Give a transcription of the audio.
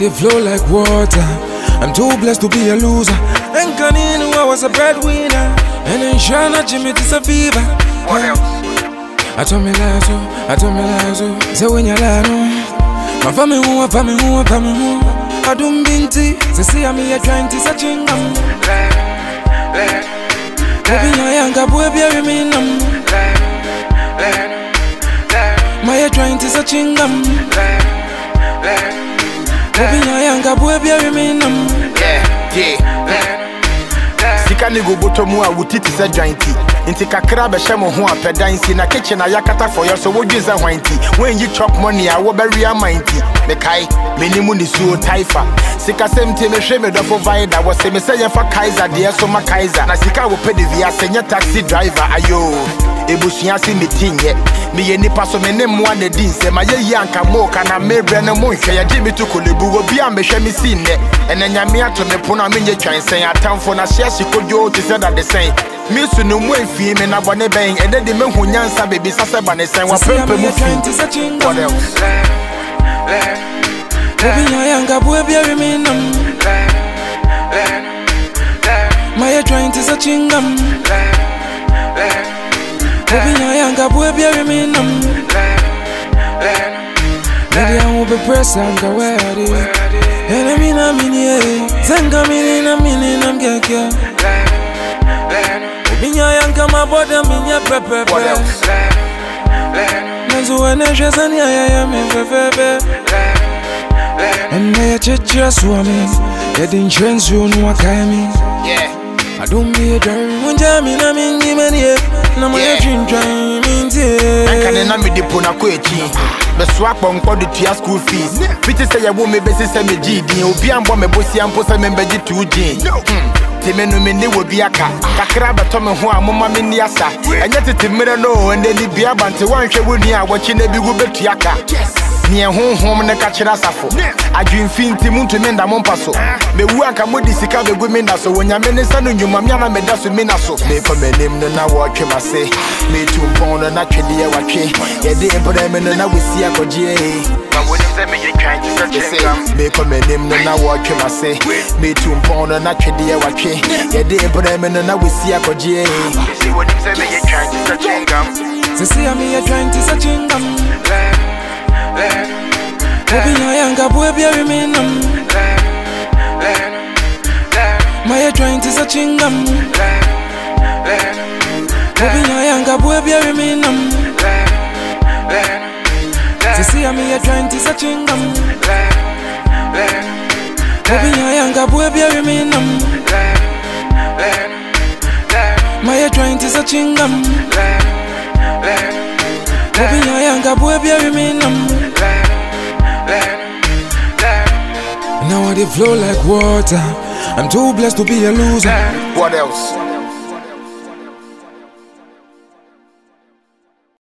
they flow like water. I'm too blessed to be a loser. And Kaninu, I was a breadwinner. And then Shana Jimmy is a fever. What else? I told me lies, so when you're lying, my family who, I don't mean to see me trying to search in them. Open your younger boy, bury me numb. My trying to search in them. Open your younger boy, bury me numb. Sika ni go botomu a wutiti se jointi. Inti kakra be hye mo ho apedansi na kitchen ayakata for you so wodweza hwanti. When you chop money a wo bury amanti. Me kai menimu ni suo taifa. Sika semte me hwe me dofo vida wo se me se ye fa Kaiser de so ma Kaiser. Na sika wo pedi via senya taxi driver ayo. Ebusua si metinye me ye nipa so me ne mo na din se ma ye yanka mo kana mebre na mo hwe ye me to kolebu obi a me hwe me sinne enanya me ato me pona me nye twan sen atamfo na hye sikojo ti se da de sen me su no mo afie me na bone ben ede de me hunyansa bebi sase ba ne sen wa pepe mu fi. What else? Open your younger boy, bury me numb. My trying to search in them. Open your younger boy, bury me numb. Maybe I won't be present, go where it is. And I mean, Zanga meaning, I'm getting. Open your younger, my body, I'm in your pepper. What else? When I just and I am and I just swimming, getting trends, you know what I mean. Yeah. I don't be a dream when Jamie, I mean, give me no more dream means it. I can't me the pona quechi. The swap on the tia school fees. Pity say a woman basis me GD, Obian bomb a bossy and post a member 2G. Timenu mini will be a cat. Kakraba Tommy Hua, Mamma Miniasa. And yet it's a mirror no, and then it be a bunch of one she would near watching a big Tiaka. Near home and a catcher safo. I dream finti muntu menda mompaso. Me waka modi sika be women so when your minister no you mamiana me dasu minaso. Me for me name no na watch him say. Me too pound and actually a watch. Yeah, they put them in and we see a koje. Me for me name no na watch him say. Me too pound and actually a watch. Yeah, they put them in and we see a koje. See what him say me you trying to search him. So see me trying to search him. Open your younger boy, bury me numb. My trying to search in them. Open your younger boy, bury me numb. To see me trying to search in them. Open your younger boy, bury me numb. My trying to search in them. Open your younger boy, bury me numb. Now I they flow like water. I'm too blessed to be a loser. What else?